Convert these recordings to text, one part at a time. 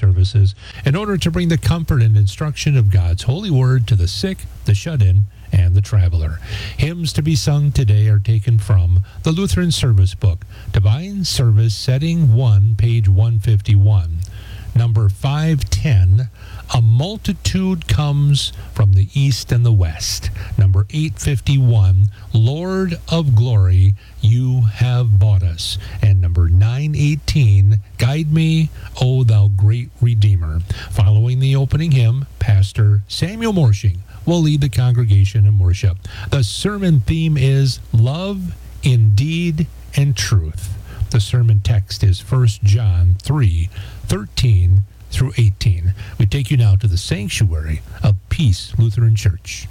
services in order to bring the comfort and instruction of God's holy word to the sick, the shut-in, and the traveler. Hymns to be sung today are taken from the Lutheran Service Book, Divine Service, Setting 1, page 151. Number 510, A Multitude Comes from the East and the West. Number 851, Lord of Glory, You Have Bought Us. And number 918, Guide Me, O Thou Great Redeemer. Following the opening hymn, Pastor Samuel Morshing will lead the congregation in worship. The sermon theme is Love in Deed and Truth. The sermon text is 1 John 3:13 through 18. We take you now to the sanctuary of Peace Lutheran Church.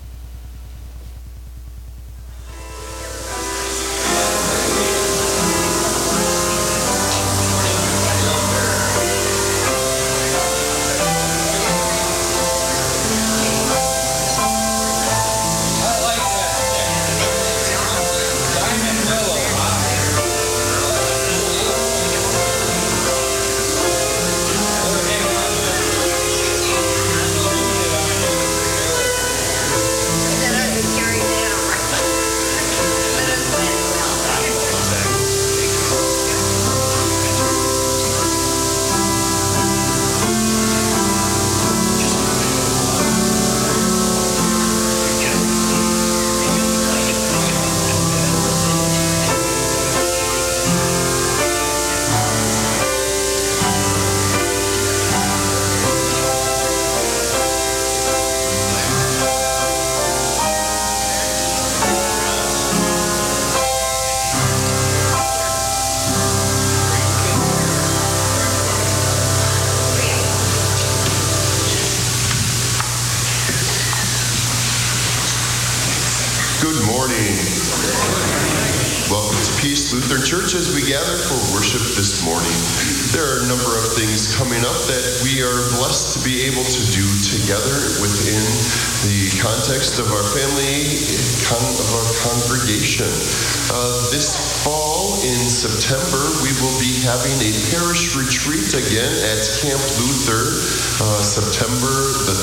As we gather for worship this morning, there are a number of things coming up that we are blessed to be able to do together within the context of our family, of our congregation. This fall in September, we will be having a parish retreat again at Camp Luther, September the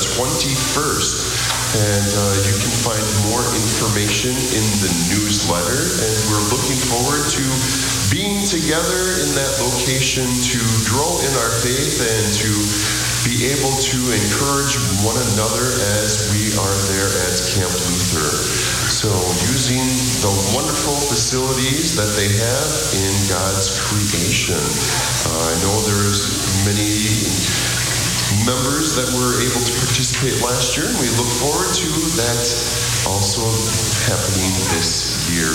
21st. And you can find more information in the newsletter. And we're looking forward to being together in that location to grow in our faith and to be able to encourage one another as we are there at Camp Luther. So using the wonderful facilities that they have in God's creation. I know there's many members that were able to participate last year, and we look forward to that also happening this year.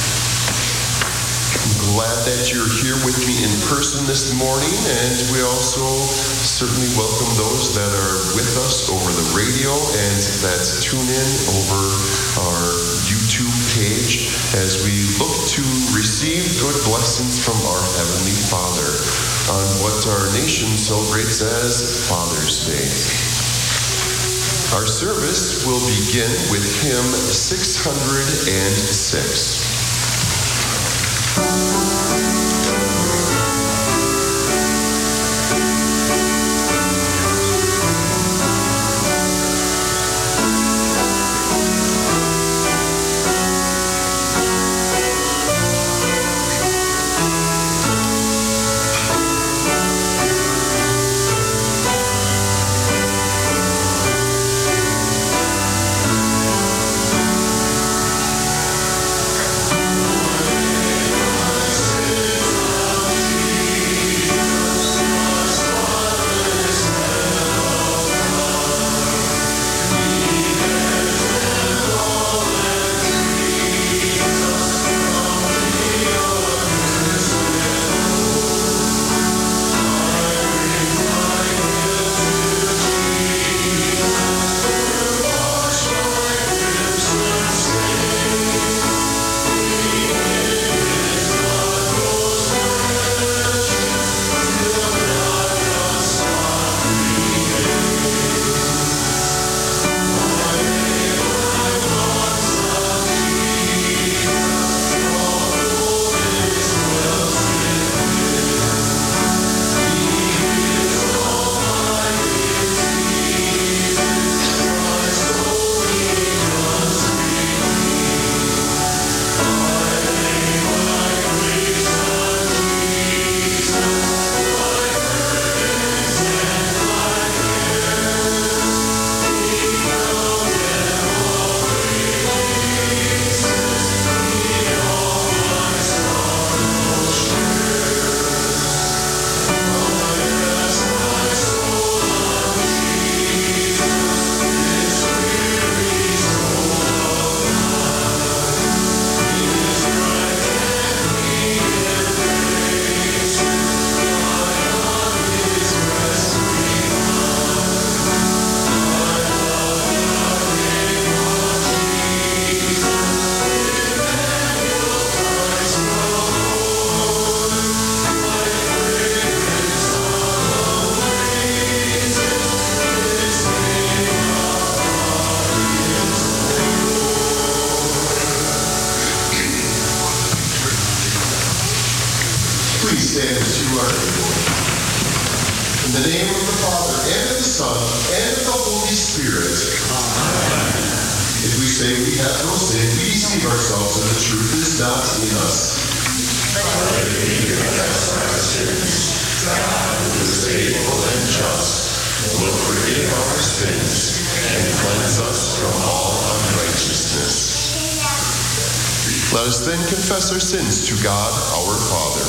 I'm glad that you're here with me in person this morning, and we also certainly welcome those that are with us over the radio and that tune in over our YouTube page as we look to receive good blessings from our Heavenly Father on what our nation celebrates as Father's Day. Our service will begin with hymn 606. In the name of the Father, and of the Son, and of the Holy Spirit. Amen. If we say we have no sin, we deceive ourselves, and the truth is not in us. But if we confess our sins, God, who is faithful and just, will forgive our sins and cleanse us from all unrighteousness. Let us then confess our sins to God, our Father.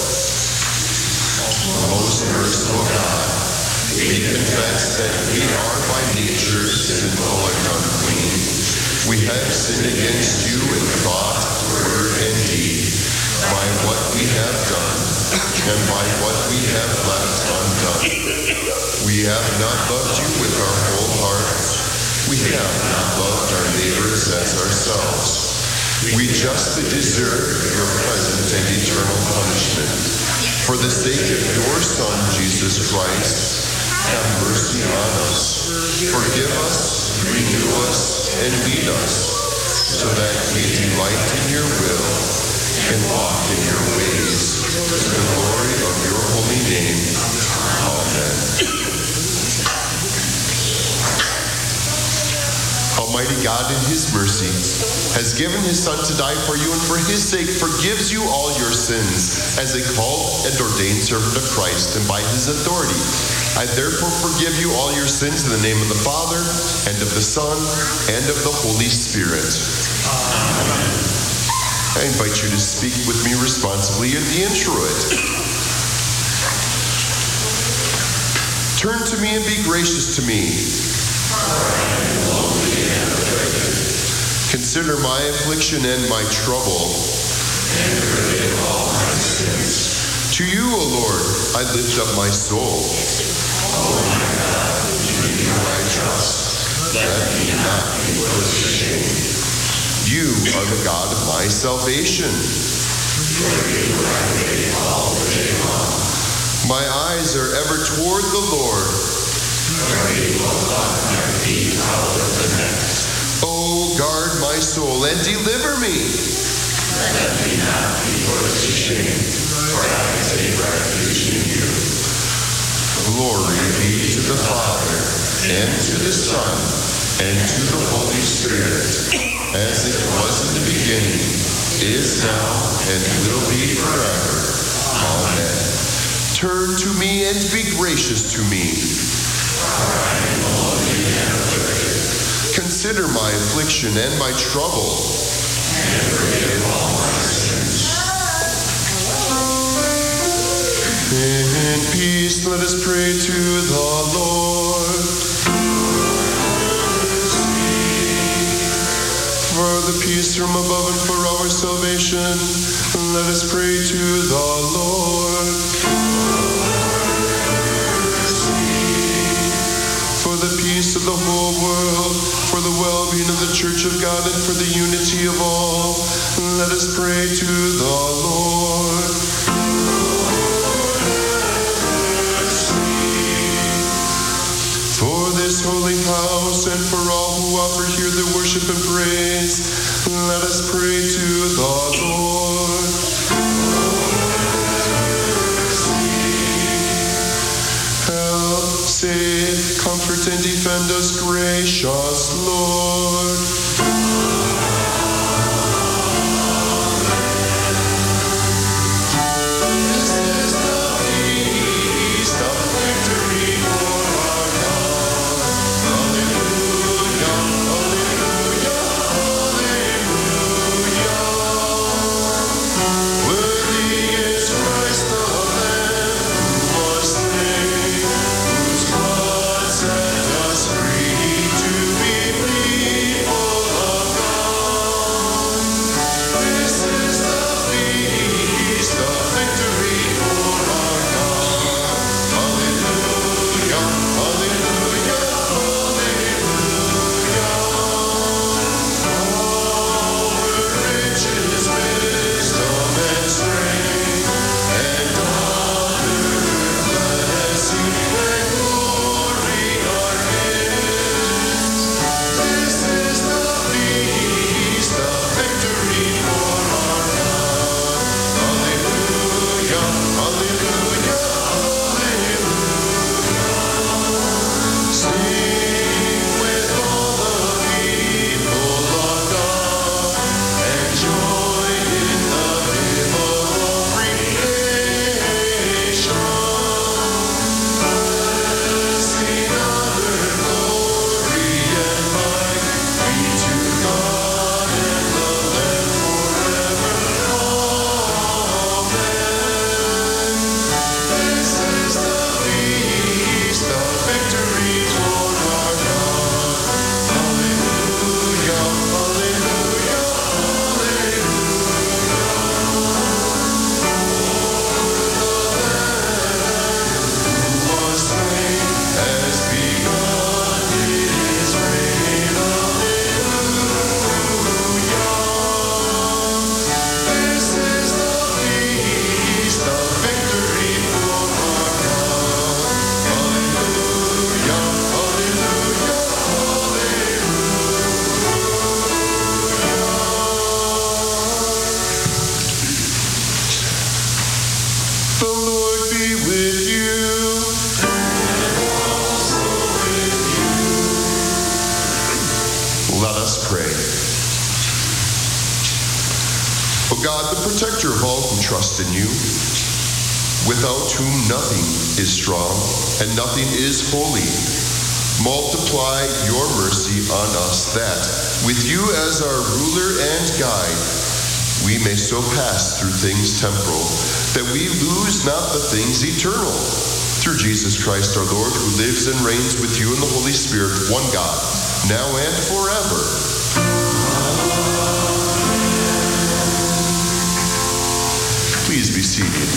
Most merciful God, we confess that we are by nature sinful and unclean. We have sinned against you in thought, word, and deed, by what we have done, and by what we have left undone. We have not loved you with our whole hearts. We have not loved our neighbors as ourselves. We justly deserve your present and eternal punishment. For the sake of your Son, Jesus Christ, have mercy on us. Forgive us, renew us, and lead us, so that we delight in your will and walk in your ways, to the glory of your holy name. Amen. Almighty God, in his mercy, has given his Son to die for you, and for his sake forgives you all your sins, as a called and ordained servant of Christ, and by his authority. I therefore forgive you all your sins in the name of the Father, and of the Son, and of the Holy Spirit. Amen. I invite you to speak with me responsibly in the introit. Turn to me and be gracious to me. Consider my affliction and my trouble. And forgive all my sins. To you, O Lord, I lift up my soul. O my God, in you I trust. Let me not be put to shame. You are the God of my salvation. For you I wait all the day long. My eyes are ever toward the Lord. For you will not my feet out of the net. Oh, guard my soul and deliver me. Let me not be put to shame, for I take refuge in you. Glory be to the Father, and to the Son, and to the Holy Spirit, as it was in the beginning, is now, and will be forever. Amen. Turn to me and be gracious to me. For I am lonely and afflicted. Consider my affliction and my trouble. And forgive all my sins. In peace, let us pray to the Lord. For the peace from above and for our salvation, let us pray to the Lord. For the peace of the whole world, for the well-being of the Church of God, and for the unity of all, let us pray to the Lord. For this holy house, and for all who offer here their worship and praise, let us pray to the Lord. Help, save, comfort, and defend us, gracious Lord. This is the feast of victory for our God. Alleluia, alleluia, alleluia. Worthy is Christ the Lamb who was slain, whose blood set us free to be free. God, the protector of all who trust in you, without whom nothing is strong and nothing is holy. Multiply your mercy on us that, with you as our ruler and guide, we may so pass through things temporal, that we lose not the things eternal. Through Jesus Christ our Lord, who lives and reigns with you in the Holy Spirit, one God, now and forever. Please be seated.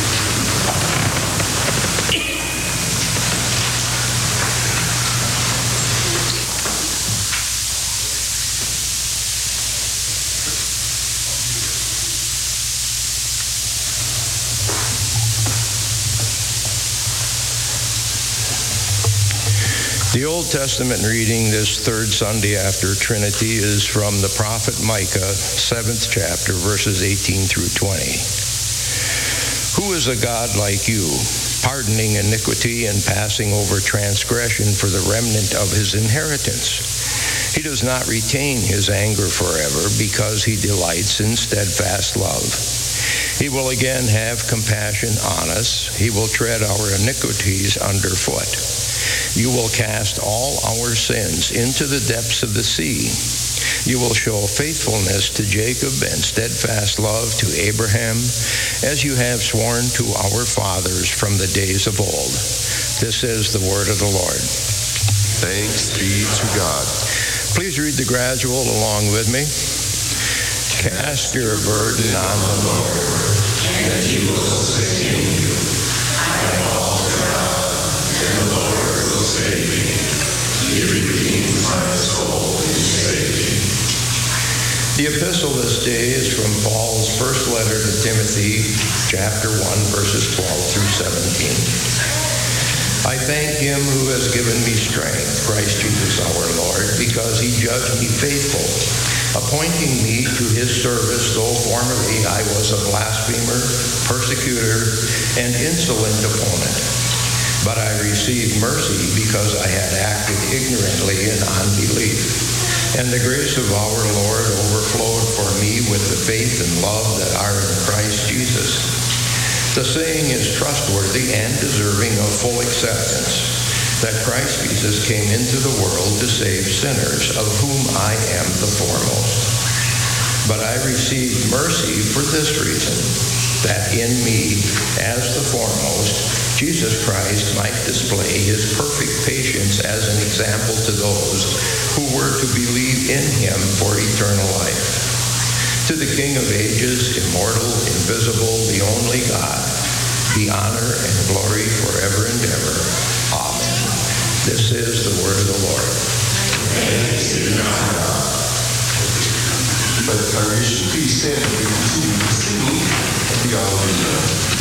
The Old Testament reading this third Sunday after Trinity is from the prophet Micah, 7th chapter, verses 18 through 20. Who is a God like you, pardoning iniquity and passing over transgression for the remnant of his inheritance? He does not retain his anger forever, because he delights in steadfast love. He will again have compassion on us. He will tread our iniquities underfoot. You will cast all our sins into the depths of the sea. You will show faithfulness to Jacob and steadfast love to Abraham, as you have sworn to our fathers from the days of old. This is the word of the Lord. Thanks be to God. Please read the gradual along with me. Cast your burden on the Lord, and he will sustain you. I call to God, and the Lord will save me. He redeems my soul in saving. The epistle this day is from Paul's first letter to Timothy, chapter 1, verses 12 through 17. I thank him who has given me strength, Christ Jesus our Lord, because he judged me faithful, appointing me to his service, though formerly I was a blasphemer, persecutor, and insolent opponent. But I received mercy because I had acted ignorantly in unbelief. And the grace of our Lord overflowed for me with the faith and love that are in Christ Jesus. The saying is trustworthy and deserving of full acceptance, that Christ Jesus came into the world to save sinners, of whom I am the foremost. But I received mercy for this reason, that in me, as the foremost, Jesus Christ might display his perfect patience as an example to those who were to believe in him for eternal life. To the King of ages, immortal, invisible, the only God, be honor and glory forever and ever. Amen. This is the word of the Lord. Thanks be to God. Let the congregation please stand and we continue singing the Alleluia.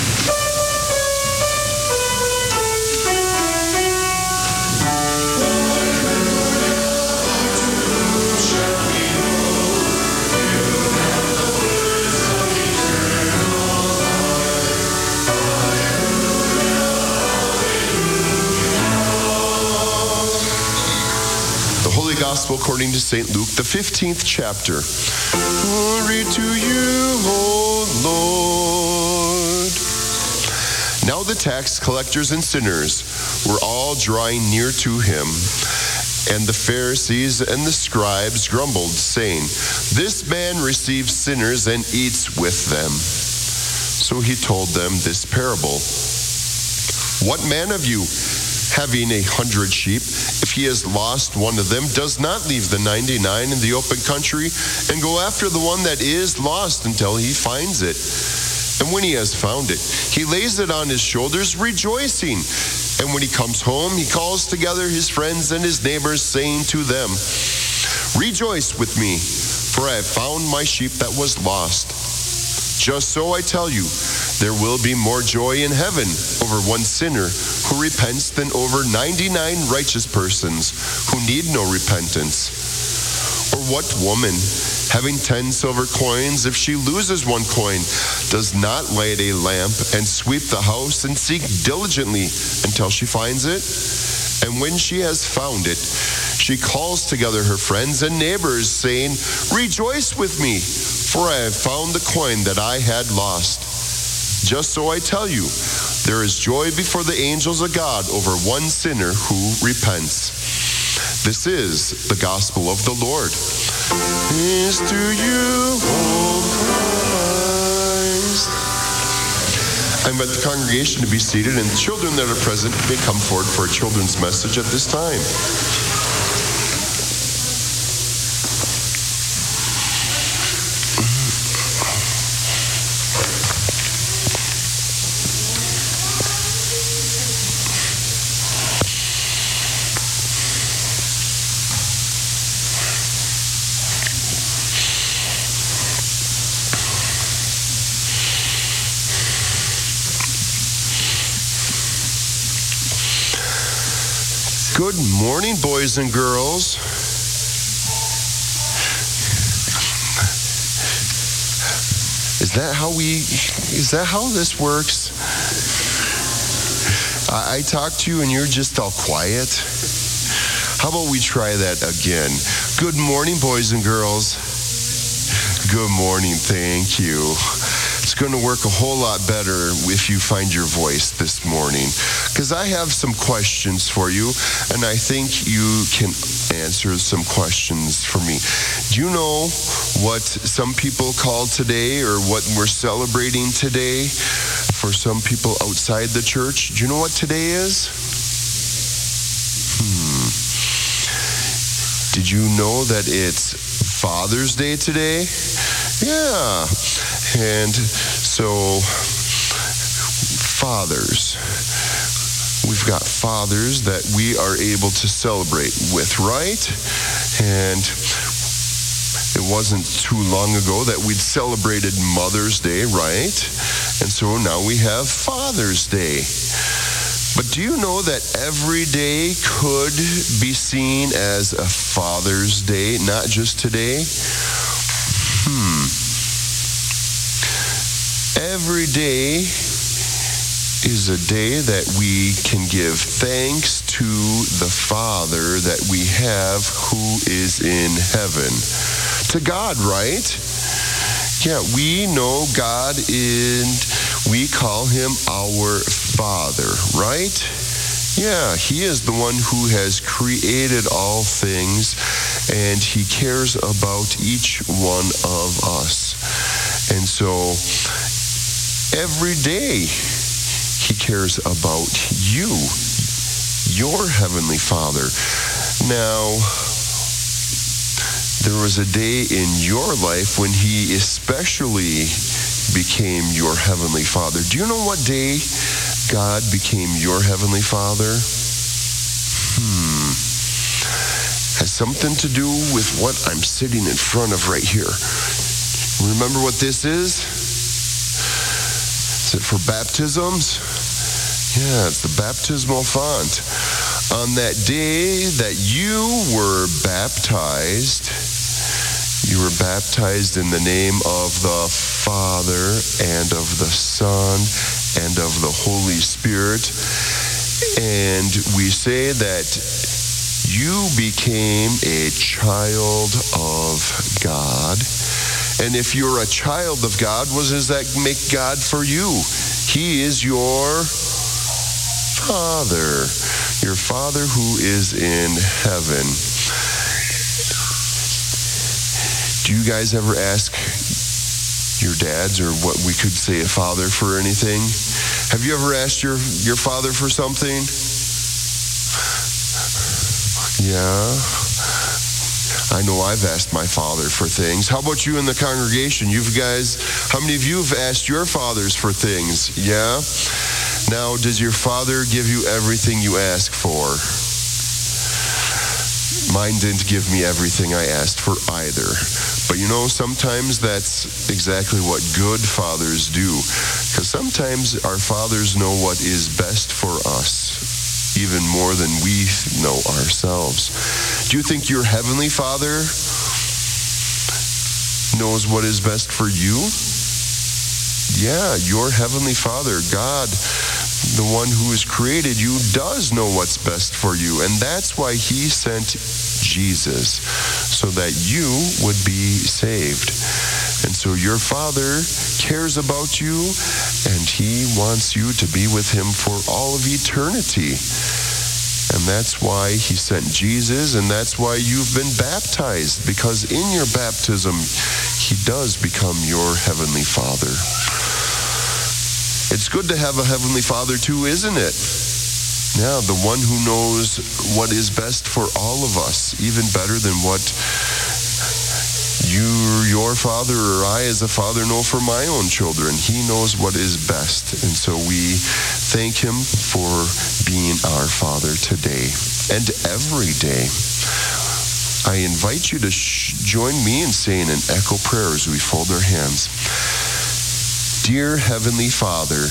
Gospel according to St. Luke, the 15th chapter. Glory to you, O Lord. Now the tax collectors and sinners were all drawing near to him, and the Pharisees and the scribes grumbled, saying, This man receives sinners and eats with them. So he told them this parable. What man of you, having 100 sheep, if he has lost one of them, does not leave the 99 in the open country and go after the one that is lost until he finds it? And when he has found it, he lays it on his shoulders, rejoicing. And when he comes home, he calls together his friends and his neighbors, saying to them, Rejoice with me, for I have found my sheep that was lost. Just so I tell you, there will be more joy in heaven over one sinner who repents than over 99 righteous persons who need no repentance. Or what woman, having 10 silver coins, if she loses one coin, does not light a lamp and sweep the house and seek diligently until she finds it? And when she has found it, she calls together her friends and neighbors, saying, Rejoice with me, for I have found the coin that I had lost. Just so I tell you, there is joy before the angels of God over one sinner who repents. This is the gospel of the Lord. Peace to you, O Christ. I invite the congregation to be seated, and the children that are present may come forward for a children's message at this time. Good morning, boys and girls. Is that how this works? I talk to you and you're just all quiet. How about we try that again? Good morning, boys and girls. Good morning, thank you. It's going to work a whole lot better if you find your voice this morning, because I have some questions for you, and I think you can answer some questions for me. Do you know what some people call today, or what we're celebrating today for some people outside the church? Do you know what today is? Did you know that it's Father's Day today? Yeah. And so, fathers. We've got fathers that we are able to celebrate with, right? And it wasn't too long ago that we'd celebrated Mother's Day, right? And so now we have Father's Day. But do you know that every day could be seen as a Father's Day, not just today? Every day is a day that we can give thanks to the Father that we have who is in heaven. To God, right? Yeah, we know God and we call him our Father, right? Yeah, he is the one who has created all things, and he cares about each one of us. And so every day he cares about you, your Heavenly Father. Now, there was a day in your life when he especially became your Heavenly Father. Do you know what day God became your Heavenly Father? Has something to do with what I'm sitting in front of right here. Remember what this is? Is it for baptisms? Yeah, it's the baptismal font. On that day that you were baptized in the name of the Father and of the Son and of the Holy Spirit. And we say that you became a child of God. And if you're a child of God, what does that make God for you? He is your Father. Your Father who is in heaven. Do you guys ever ask your dads, or what we could say a father, for anything? Have you ever asked your father for something? Yeah. I know I've asked my father for things. How about you in the congregation? How many of you have asked your fathers for things? Yeah? Now, does your father give you everything you ask for? Mine didn't give me everything I asked for either. But you know, sometimes that's exactly what good fathers do. Because sometimes our fathers know what is best for us, even more than we know ourselves. Do you think your Heavenly Father knows what is best for you? Yeah, your Heavenly Father, God, the one who has created you, does know what's best for you. And that's why he sent Jesus, so that you would be saved. And so your Father cares about you, and he wants you to be with him for all of eternity. And that's why he sent Jesus, and that's why you've been baptized, because in your baptism, he does become your heavenly Father. It's good to have a heavenly Father too, isn't it? Yeah, the one who knows what is best for all of us, even better than what your father or I as a father know for my own children. He knows what is best. And so we thank him for being our Father today and every day. I invite you to join me in saying an echo prayer as we fold our hands. Dear Heavenly Father,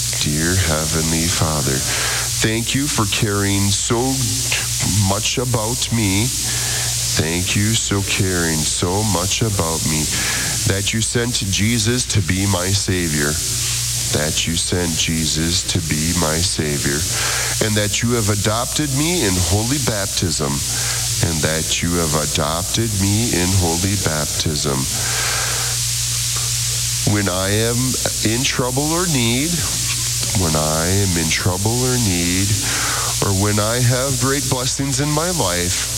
thank you for caring so much about me. Thank you for caring so much about me that you sent Jesus to be my Savior. That you sent Jesus to be my Savior. And that you have adopted me in holy baptism. And that you have adopted me in holy baptism. When I am in trouble or need, or when I have great blessings in my life,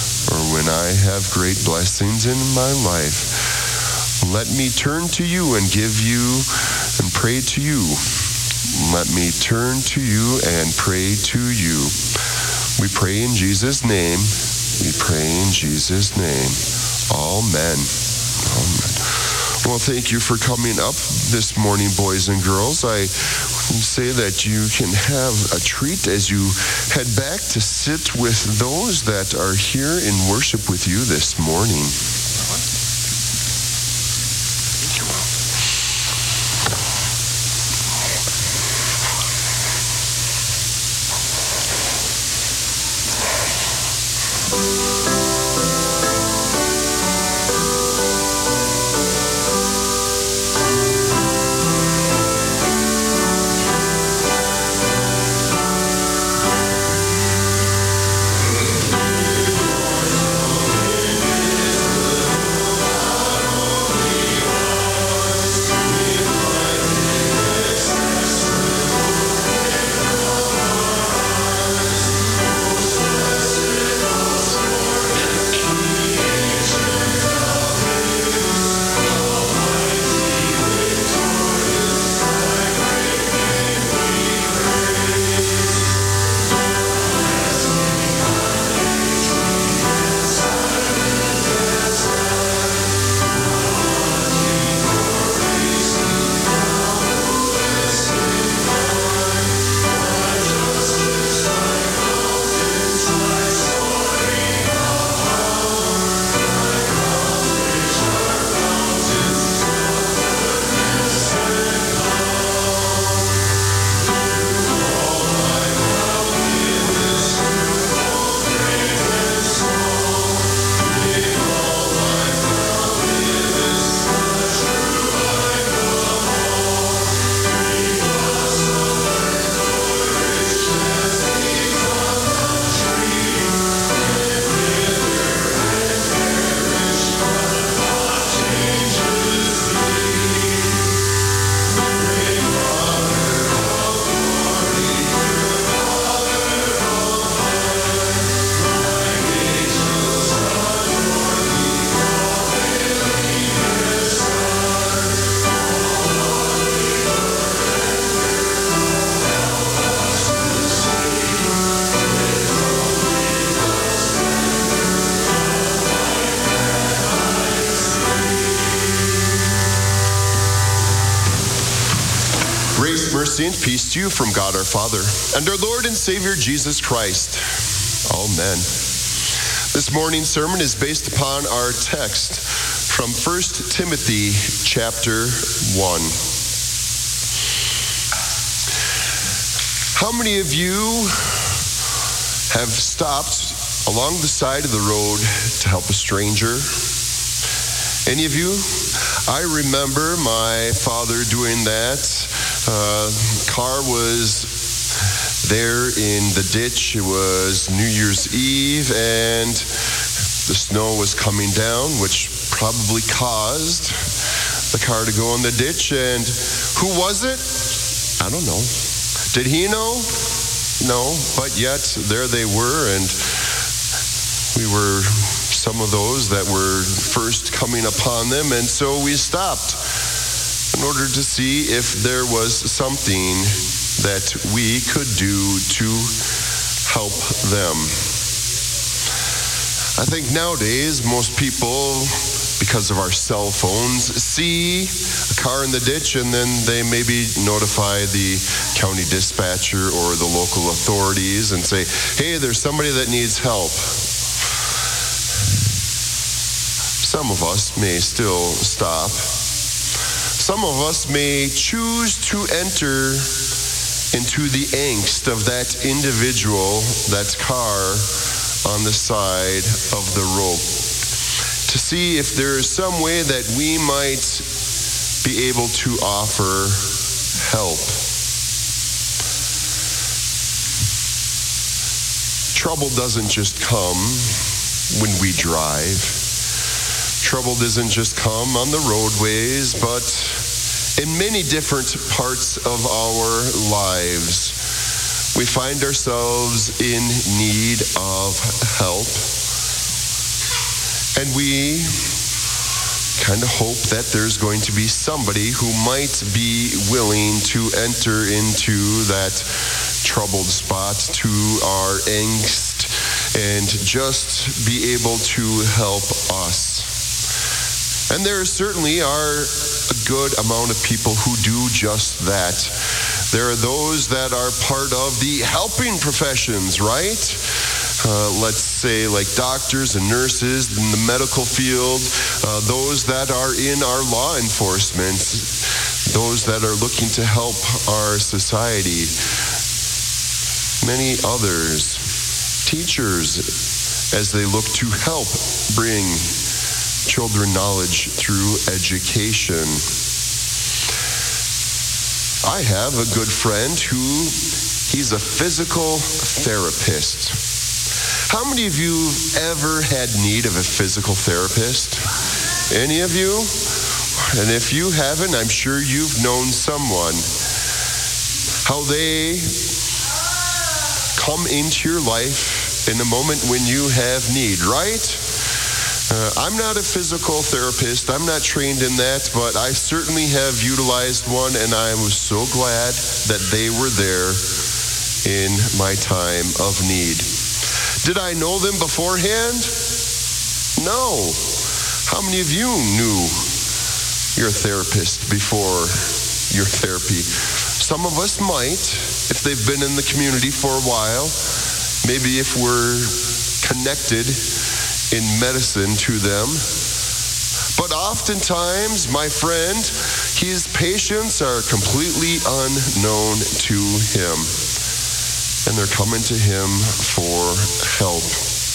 let me turn to you and give you and pray to you. Let me turn to you and pray to you. We pray in Jesus' name. Amen. Well, thank you for coming up this morning, boys and girls. I say that you can have a treat as you head back to sit with those that are here in worship with you this morning. Mercy and peace to you from God our Father and our Lord and Savior Jesus Christ. Amen. This morning's sermon is based upon our text from 1 Timothy chapter 1. How many of you have stopped along the side of the road to help a stranger? Any of you? I remember my father doing that. Car was there in the ditch. It was New Year's Eve, and the snow was coming down, which probably caused the car to go in the ditch. And who was it? I don't know. Did he know? No, but yet there they were, and we were some of those that were first coming upon them, and so we stopped in order to see if there was something that we could do to help them. I think nowadays most people, because of our cell phones, see a car in the ditch and then they maybe notify the county dispatcher or the local authorities and say, hey, there's somebody that needs help. Some of us may still stop. Some of us may choose to enter into the angst of that individual, that car on the side of the road, to see if there is some way that we might be able to offer help. Trouble doesn't just come when we drive. Trouble doesn't just come on the roadways, but in many different parts of our lives. We find ourselves in need of help. And we kind of hope that there's going to be somebody who might be willing to enter into that troubled spot, to our angst, and just be able to help us. And there certainly are a good amount of people who do just that. There are those that are part of the helping professions, right? Let's say like doctors and nurses in the medical field, those that are in our law enforcement, those that are looking to help our society, many others, teachers, as they look to help bring children knowledge through education. I have a good friend he's a physical therapist. How many of you ever had need of a physical therapist? Any of you? And if you haven't, I'm sure you've known someone. How they come into your life in a moment when you have need, right? I'm not a physical therapist. I'm not trained in that, but I certainly have utilized one, and I was so glad that they were there in my time of need. Did I know them beforehand? No. How many of you knew your therapist before your therapy? Some of us might, if they've been in the community for a while. Maybe if we're connected in medicine to them. But oftentimes, my friend, his patients are completely unknown to him, and they're coming to him for help.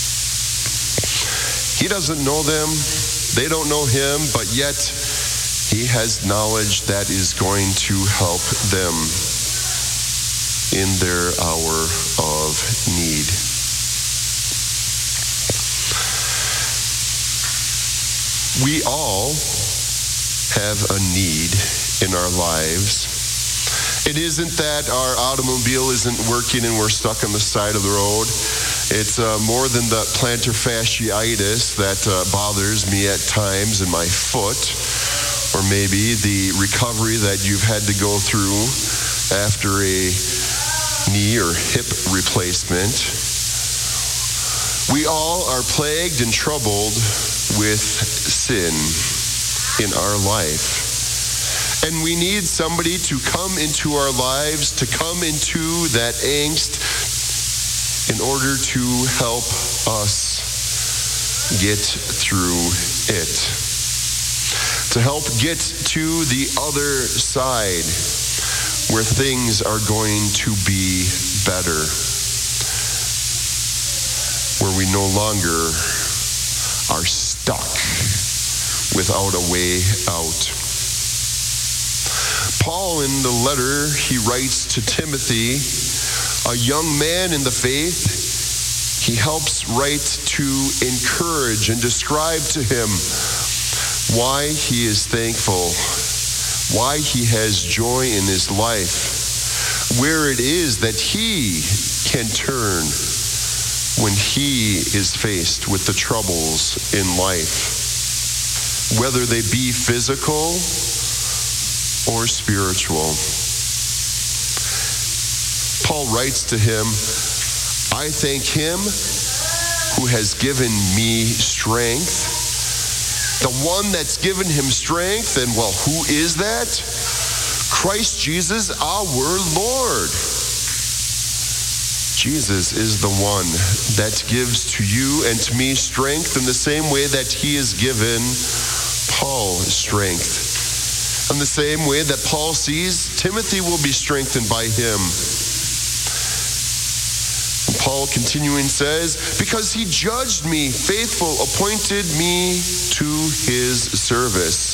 He doesn't know them, they don't know him, but yet he has knowledge that is going to help them in their hour of need. We all have a need in our lives. It isn't that our automobile isn't working and we're stuck on the side of the road. It's more than the plantar fasciitis that bothers me at times in my foot, or maybe the recovery that you've had to go through after a knee or hip replacement. We all are plagued and troubled with sin in our life. And we need somebody to come into our lives, to come into that angst in order to help us get through it. To help get to the other side where things are going to be better. Where we no longer are stuck without a way out. Paul, in the letter he writes to Timothy, a young man in the faith, he helps write to encourage and describe to him why he is thankful, why he has joy in his life, where it is that he can turn when he is faced with the troubles in life, whether they be physical or spiritual. Paul writes to him, I thank him who has given me strength. The one that's given him strength, and well, who is that? Christ Jesus, our Lord. Jesus is the one that gives to you and to me strength in the same way that he has given Paul strength. In the same way that Paul sees Timothy will be strengthened by him. Paul continuing says, because he judged me faithful, appointed me to his service.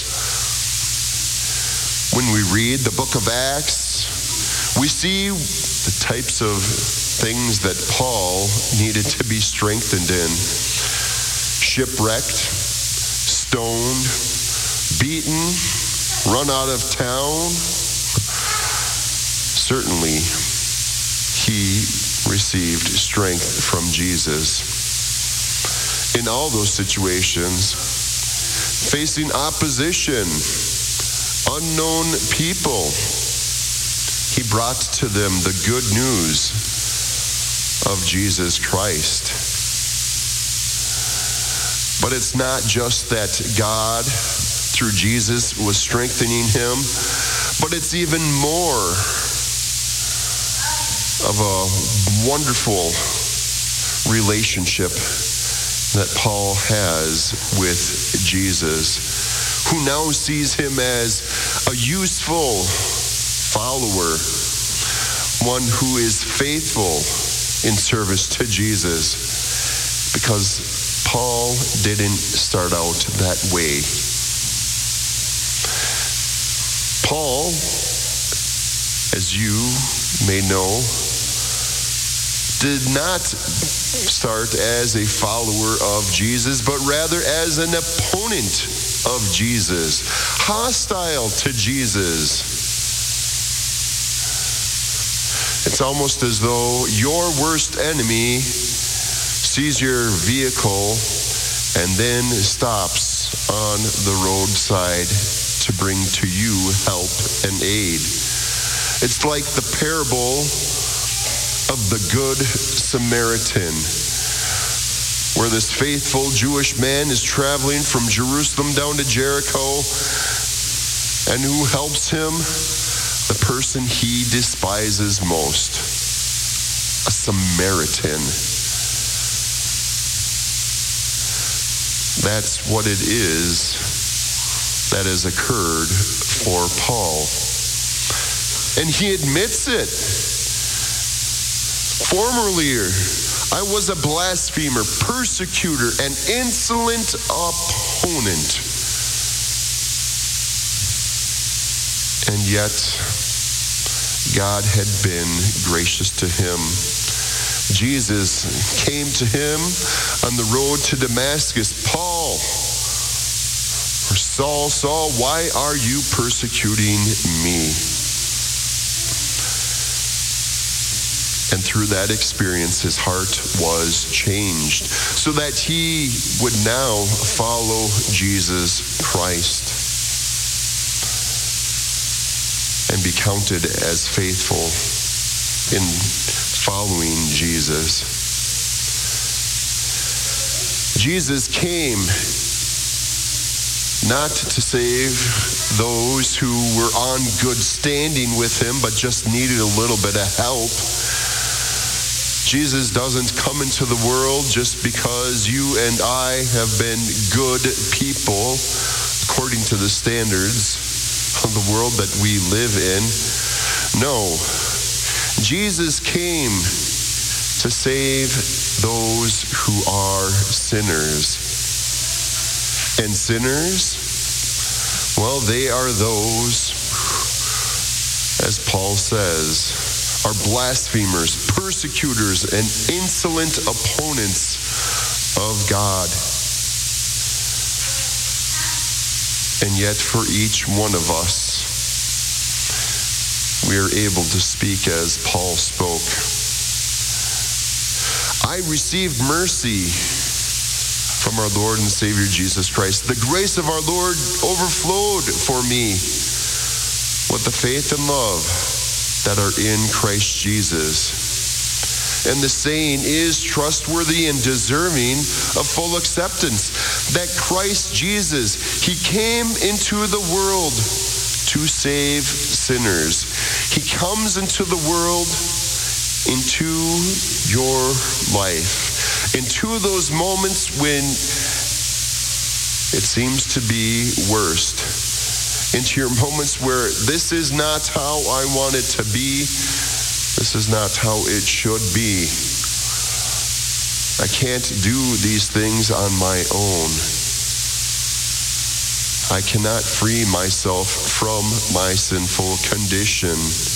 When we read the book of Acts, we see the types of things that Paul needed to be strengthened in. Shipwrecked, stoned, beaten, run out of town. Certainly, he received strength from Jesus. In all those situations, facing opposition, unknown people, he brought to them the good news of Jesus Christ. But it's not just that God, through Jesus, was strengthening him, but it's even more of a wonderful relationship that Paul has with Jesus, who now sees him as a useful follower, one who is faithful in service to Jesus, because Paul didn't start out that way. Paul, as you may know, did not start as a follower of Jesus, but rather as an opponent of Jesus, hostile to Jesus. It's almost as though your worst enemy sees your vehicle and then stops on the roadside to bring to you help and aid. It's like the parable of the Good Samaritan, where this faithful Jewish man is traveling from Jerusalem down to Jericho, and who helps him? The person he despises most, a Samaritan. That's what it is that has occurred for Paul. And he admits it. Formerly, I was a blasphemer, persecutor, and insolent opponent. And yet, God had been gracious to him. Jesus came to him on the road to Damascus. Paul, or Saul, Saul, why are you persecuting me? And through that experience, his heart was changed so that he would now follow Jesus Christ and be counted as faithful in following Jesus. Jesus came not to save those who were on good standing with him, but just needed a little bit of help. Jesus doesn't come into the world just because you and I have been good people according to the standards of the world that we live in. No, Jesus came to save those who are sinners. And sinners, well, they are those, as Paul says, are blasphemers, persecutors, and insolent opponents of God. And yet for each one of us, we are able to speak as Paul spoke. I received mercy from our Lord and Savior Jesus Christ. The grace of our Lord overflowed for me with the faith and love that are in Christ Jesus. And the saying is trustworthy and deserving of full acceptance, that Christ Jesus, he came into the world to save sinners. He comes into the world, into your life, into those moments when it seems to be worst, into your moments where this is not how I want it to be, this is not how it should be. I can't do these things on my own. I cannot free myself from my sinful condition.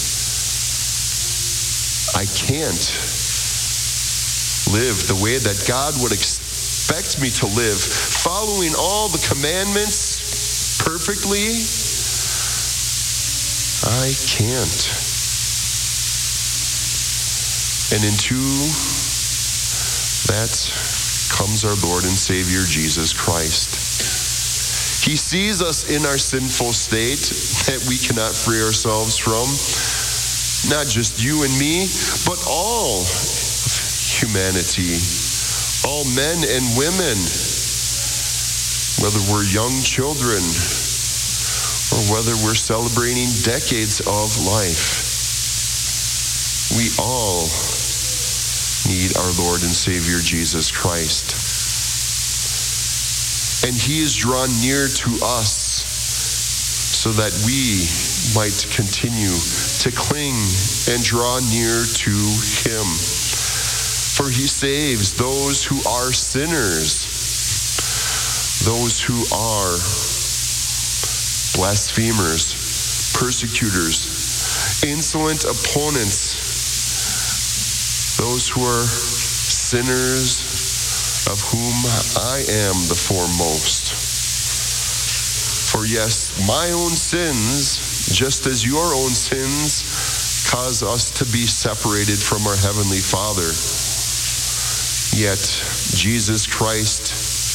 I can't live the way that God would expect me to live, following all the commandments perfectly. I can't. And into that comes our Lord and Savior Jesus Christ. He sees us in our sinful state that we cannot free ourselves from. Not just you and me, but all humanity, all men and women, whether we're young children or whether we're celebrating decades of life. We all need our Lord and Savior Jesus Christ. And he is drawn near to us so that we might continue to cling and draw near to him. For he saves those who are sinners, those who are blasphemers, persecutors, insolent opponents, those who are sinners, of whom I am the foremost. For yes, my own sins, just as your own sins, cause us to be separated from our Heavenly Father. Yet, Jesus Christ,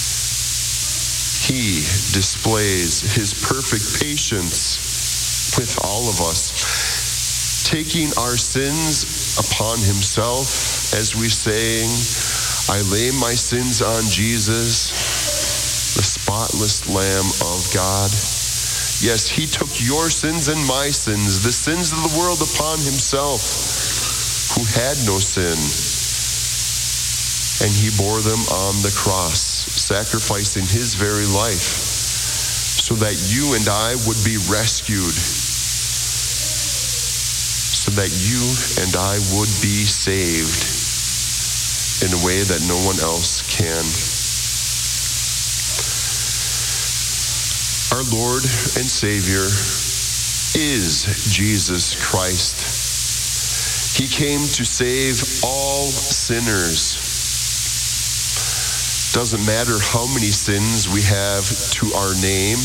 he displays his perfect patience with all of us, taking our sins upon himself, as we sang, I lay my sins on Jesus, the spotless Lamb of God. Yes, he took your sins and my sins, the sins of the world, upon himself, who had no sin. And he bore them on the cross, sacrificing his very life, so that you and I would be rescued, so that you and I would be saved in a way that no one else can. Our Lord and Savior is Jesus Christ. He came to save all sinners. Doesn't matter how many sins we have to our name,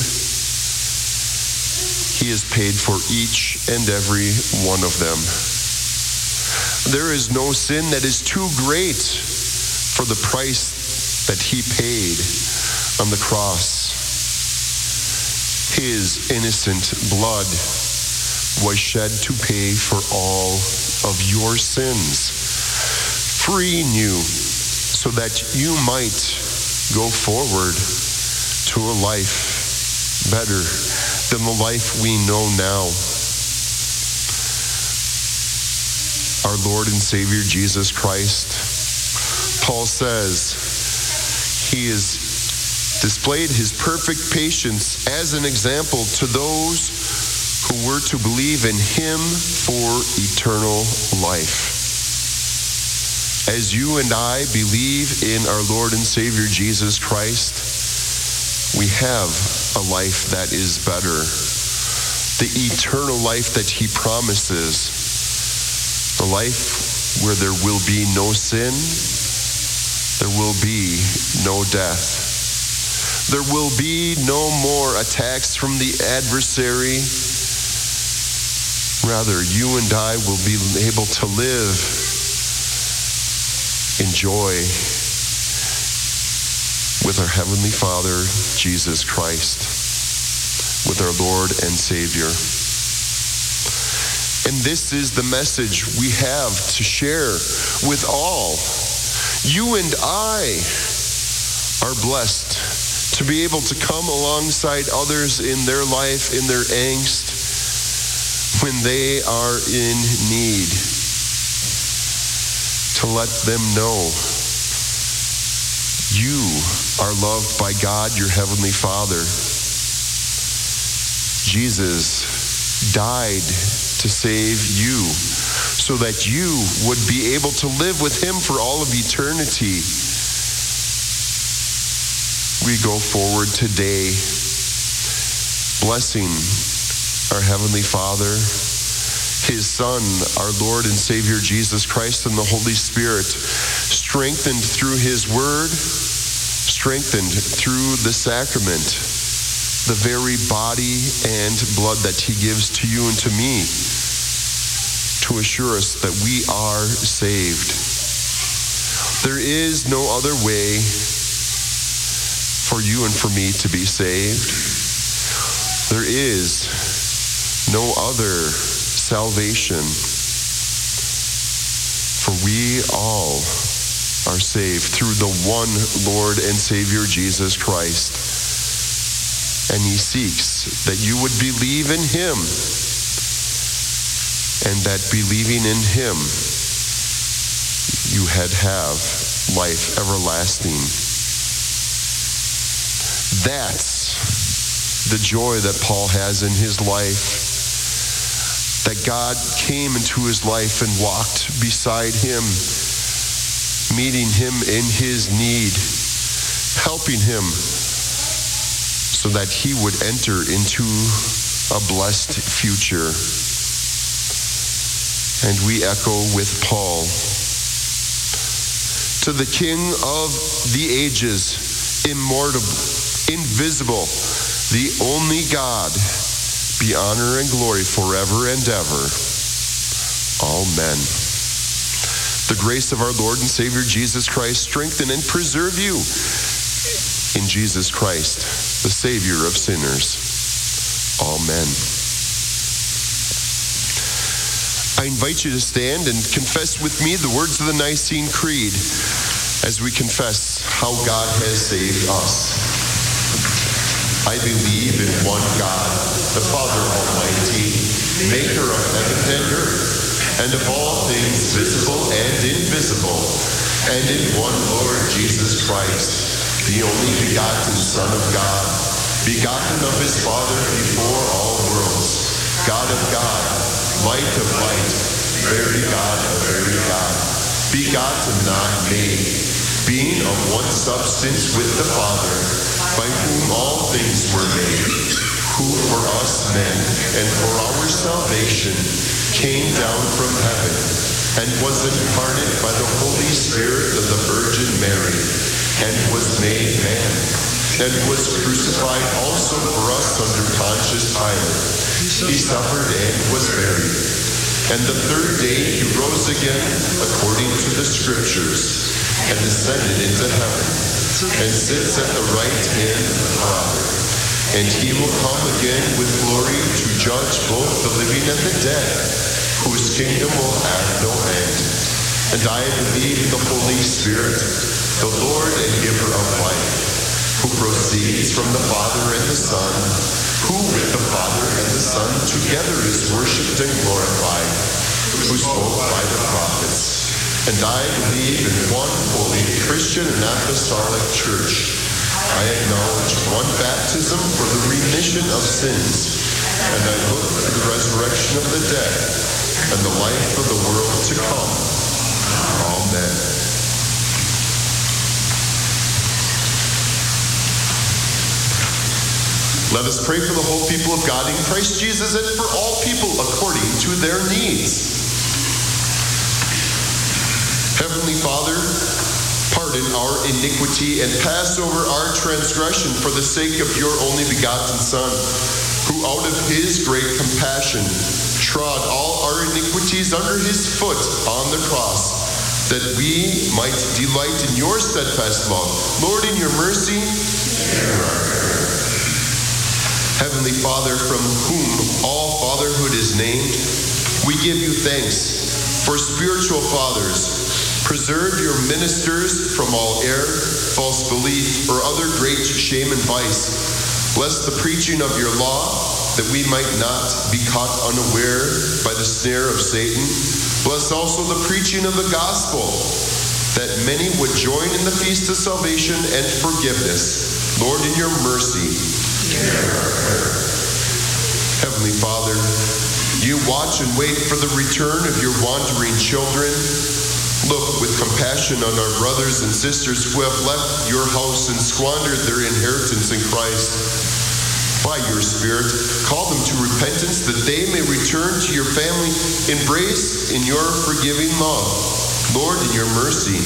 he has paid for each and every one of them. There is no sin that is too great for the price that he paid on the cross. His innocent blood was shed to pay for all of your sins, freeing you so that you might go forward to a life better than the life we know now. Our Lord and Savior Jesus Christ, Paul says, he has displayed his perfect patience as an example to those who were to believe in him for eternal life. As you and I believe in our Lord and Savior Jesus Christ, we have a life that is better, the eternal life that he promises. A life where there will be no sin, there will be no death. There will be no more attacks from the adversary. Rather, you and I will be able to live in joy with our Heavenly Father, Jesus Christ, with our Lord and Savior. And this is the message we have to share with all. You and I are blessed to be able to come alongside others in their life, in their angst, when they are in need, to let them know you are loved by God, your Heavenly Father. Jesus died to save you so that you would be able to live with him for all of eternity. We go forward today blessing our Heavenly Father, his Son, our Lord and Savior Jesus Christ, and the Holy Spirit, strengthened through his word, strengthened through the sacrament, the very body and blood that he gives to you and to me to assure us that we are saved. There is no other way for you and for me to be saved. There is no other salvation, for we all are saved through the one Lord and Savior, Jesus Christ. And he seeks that you would believe in him, and that believing in him, you have life everlasting. That's the joy that Paul has in his life, that God came into his life and walked beside him, meeting him in his need, helping him so that he would enter into a blessed future. And we echo with Paul, to the King of the ages, immortal, invisible, the only God, be honor and glory forever and ever. Amen. The grace of our Lord and Savior Jesus Christ strengthen and preserve you in Jesus Christ, the Savior of sinners. Amen. I invite you to stand and confess with me the words of the Nicene Creed as we confess how God has saved us. I believe in one God, the Father Almighty, maker of heaven and earth, and of all things visible and invisible, and in one Lord Jesus Christ, the only begotten Son of God, begotten of his Father before all worlds, God of God, light of light, very God of very God, begotten, not made, being of one substance with the Father, by whom all things were made, who for us men and for our salvation came down from heaven and was incarnate by the Holy Spirit of the Virgin Mary, and was made man, and was crucified also for us under Pontius Pilate. He suffered and was buried, and the third day he rose again according to the Scriptures, and ascended into heaven, and sits at the right hand of the Father. And he will come again with glory to judge both the living and the dead, whose kingdom will have no end. And I believe in the Holy Spirit, the Lord and giver of life, who proceeds from the Father and the Son, who with the Father and the Son together is worshipped and glorified, who spoke by the prophets. And I believe in one holy Christian and apostolic church. I acknowledge one baptism for the remission of sins, and I look for the resurrection of the dead and the life of the world to come. Amen. Let us pray for the whole people of God in Christ Jesus and for all people according to their needs. Heavenly Father, pardon pardon our iniquity and pass over our transgression for the sake of your only begotten Son, who out of his great compassion trod all our iniquities under his foot on the cross, that we might delight in your steadfast love. Lord, in your mercy, Heavenly Father, from whom all fatherhood is named, we give you thanks for spiritual fathers. Preserve your ministers from all error, false belief, or other great shame and vice. Bless the preaching of your law, that we might not be caught unaware by the snare of Satan. Bless also the preaching of the gospel, that many would join in the feast of salvation and forgiveness. Lord, in your mercy. Heavenly Father, you watch and wait for the return of your wandering children. Look with compassion on our brothers and sisters who have left your house and squandered their inheritance in Christ. By your Spirit, call them to repentance that they may return to your family, embraced in your forgiving love. Lord, in your mercy.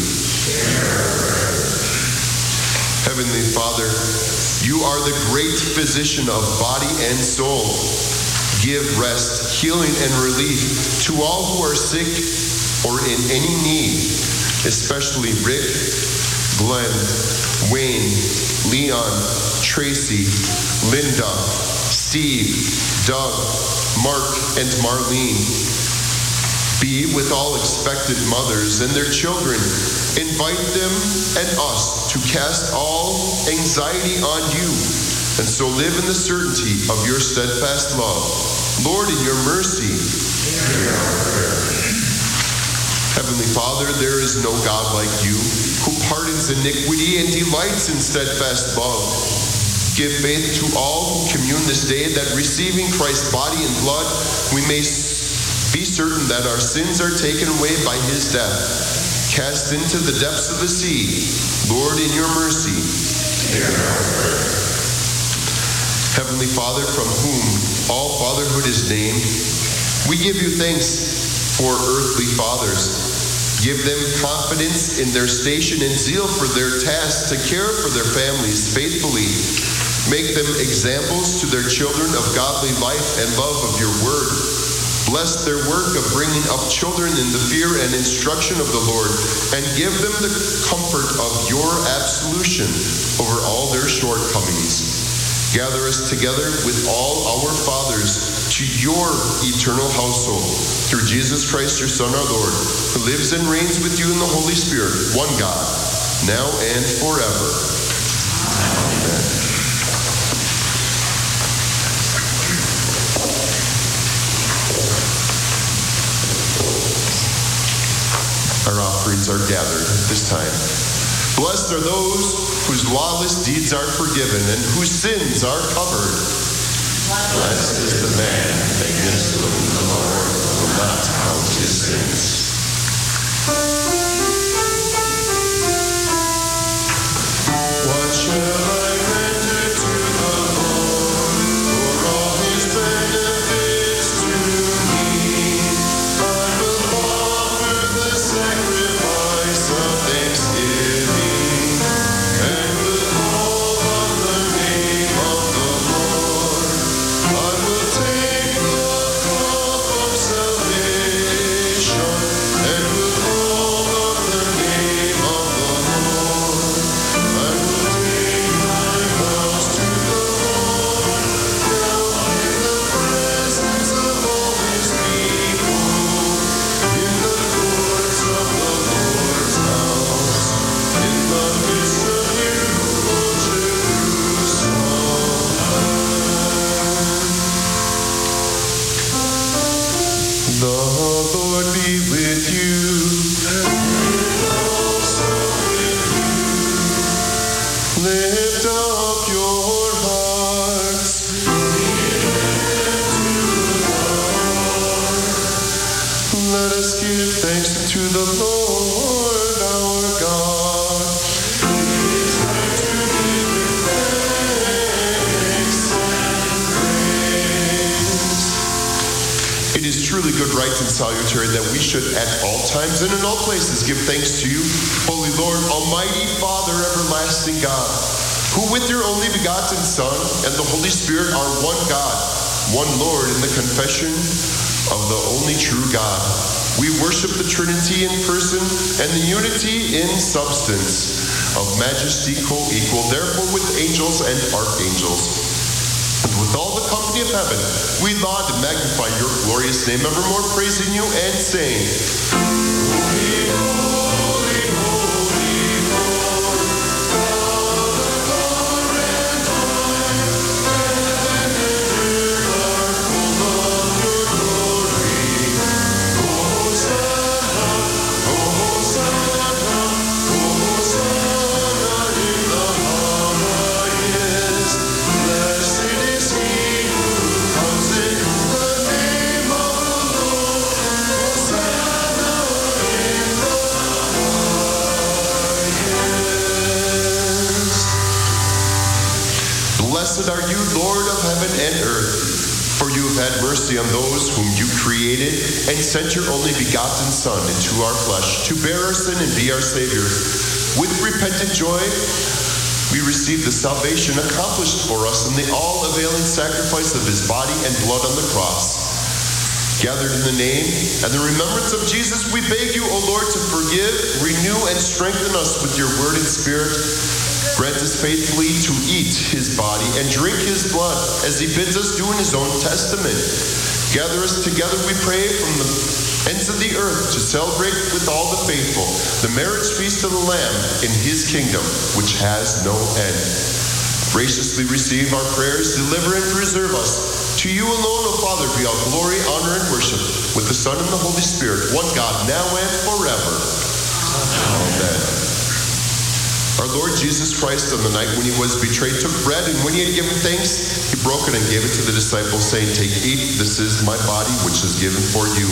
Heavenly Father, you are the great physician of body and soul. Give rest, healing, and relief to all who are sick or in any need, especially Rick, Glenn, Wayne, Leon, Tracy, Linda, Steve, Doug, Mark, and Marlene. Be with all expectant mothers and their children. Invite them and us to cast all anxiety on you, and so live in the certainty of your steadfast love. Lord, in your mercy. Heavenly Father, there is no God like you, who pardons iniquity and delights in steadfast love. Give faith to all who commune this day, that receiving Christ's body and blood, we may be certain that our sins are taken away by his death, cast into the depths of the sea. Lord, in your mercy. Heavenly Father, from whom all fatherhood is named, we give you thanks for earthly fathers. Give them confidence in their station and zeal for their tasks to care for their families faithfully. Make them examples to their children of godly life and love of your word. Bless their work of bringing up children in the fear and instruction of the Lord, and give them the comfort of your absolution over all their shortcomings. Gather us together with all our fathers to your eternal household, through Jesus Christ, your Son, our Lord, who lives and reigns with you in the Holy Spirit, one God, now and forever. Amen. Our offerings are gathered at this time. Blessed are those whose lawless deeds are forgiven and whose sins are covered. Blessed is the man against whom the Lord will not count his sins. What shall I render to the Lord for all his benefits to me? I will offer the sacrifice of thanksgiving and will call on the name of the Lord. I will take the cup of salvation and will call on the name of the Lord. I will take my vows to the Lord, down in the presence of all his people, in the courts of the Lord's house, in the midst of beautiful Jerusalem. The Lord be with you, and also with you. Lift up your hearts. Let us give thanks to the Lord our God. It is right to give him thanks and praise. It is truly good, right, and salutary that we should at all times and in all places give thanks to you, Holy Lord, Almighty Father, everlasting God, who with your only begotten Son and the Holy Spirit are one God, one Lord, in the confession of the only true God. We worship the Trinity in person and the unity in substance, of majesty co-equal, therefore with angels and archangels. And with all the company of heaven, we laud and magnify your glorious name, evermore praising you and saying, Holy, holy, holy, Lord, God of power and might, heaven and earth are full of your glory. Hosanna, Hosanna, Hosanna in the highest. Blessed is he who comes in the name of the Lord. Hosanna in the highest. Blessed are you, Lord of heaven and earth, for you have had mercy on those whom you created and sent your only begotten Son into our flesh to bear our sin and be our Savior. With repentant joy, we receive the salvation accomplished for us in the all-availing sacrifice of his body and blood on the cross. Gathered in the name and the remembrance of Jesus, we beg you, O Lord, to forgive, renew, and strengthen us with your word and spirit. Grant us faithfully to eat his body and drink his blood, as he bids us do in his own testament. Gather us together, we pray, from the ends of the earth to celebrate with all the faithful the marriage feast of the Lamb in his kingdom, which has no end. Graciously receive our prayers, deliver and preserve us. To you alone, O Father, be all glory, honor, and worship, with the Son and the Holy Spirit, one God, now and forever. Amen. Our Lord Jesus Christ, on the night when he was betrayed, took bread, and when he had given thanks, he broke it and gave it to the disciples, saying, Take, eat, this is my body, which is given for you.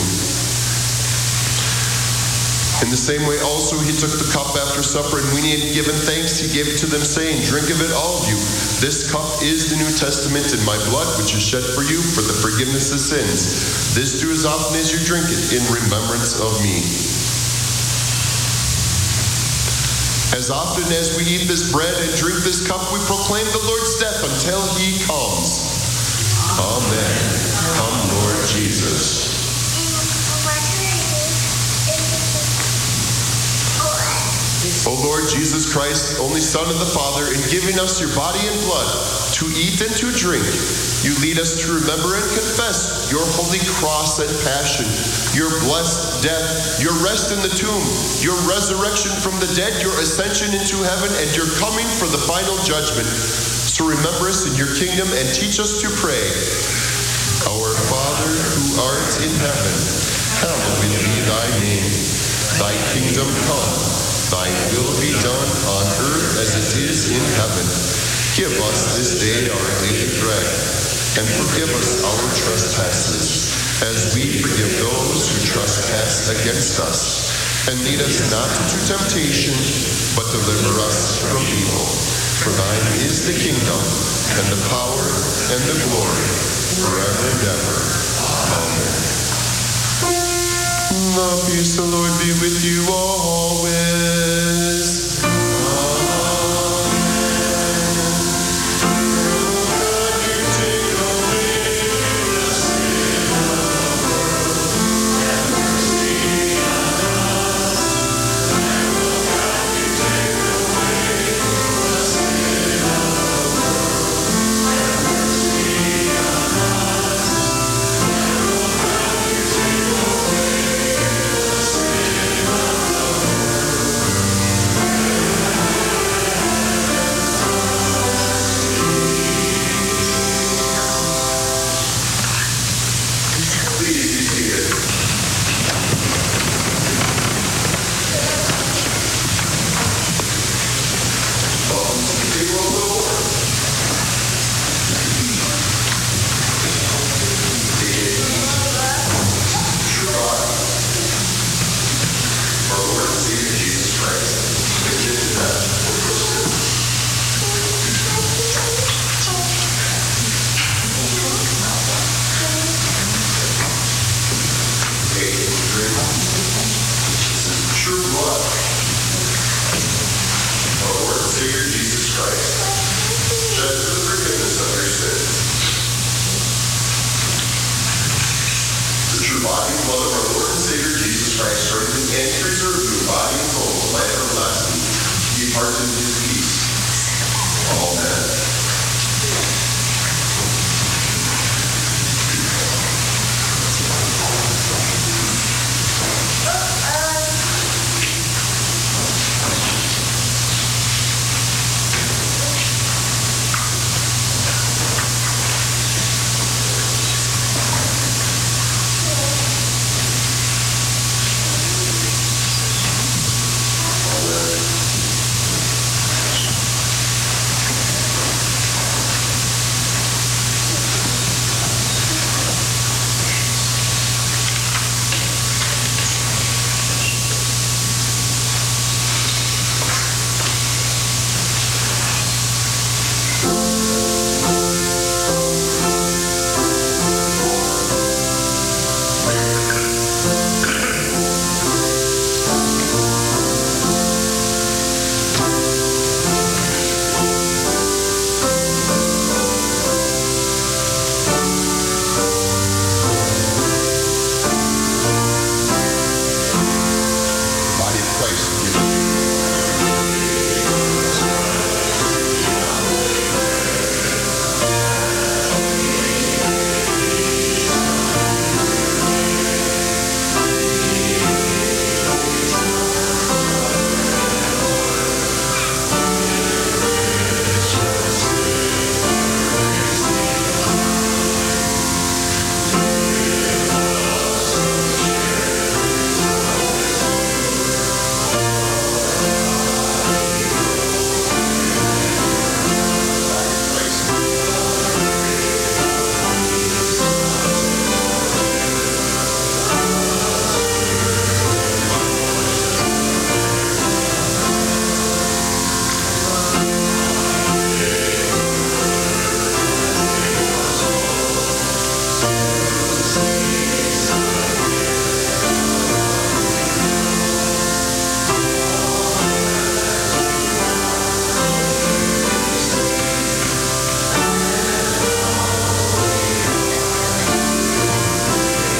In the same way also he took the cup after supper, and when he had given thanks, he gave it to them, saying, Drink of it, all of you. This cup is the New Testament in my blood, which is shed for you for the forgiveness of sins. This do as often as you drink it in remembrance of me. As often as we eat this bread and drink this cup, we proclaim the Lord's death until he comes. Amen. Come, Lord Jesus. O Lord Jesus Christ, only Son of the Father, in giving us your body and blood to eat and to drink, you lead us to remember and confess your holy cross and passion, your blessed death, your rest in the tomb, your resurrection from the dead, your ascension into heaven, and your coming for the final judgment. So remember us in your kingdom and teach us to pray. Our Father, who art in heaven, hallowed be thy name. Thy kingdom come. Thy will be done on earth as it is in heaven. Give us this day our daily bread, and forgive us our trespasses, as we forgive those who trespass against us. And lead us not into temptation, but deliver us from evil. For thine is the kingdom, and the power, and the glory, forever and ever. Amen. The peace of the Lord be with you always. part in his